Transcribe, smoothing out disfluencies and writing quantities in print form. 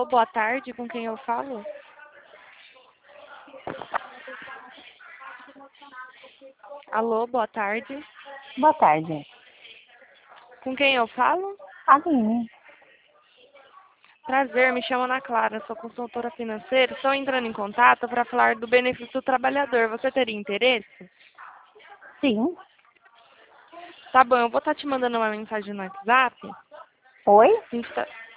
Alô, boa tarde, com quem eu falo? Alô, boa tarde. Boa tarde. Com quem eu falo? Aline. Prazer, me chamo Ana Clara, sou consultora financeira. Estou entrando em contato para falar do benefício do trabalhador. Você teria interesse? Sim. Tá bom, eu vou estar te mandando uma mensagem no WhatsApp. Oi? A gente tá-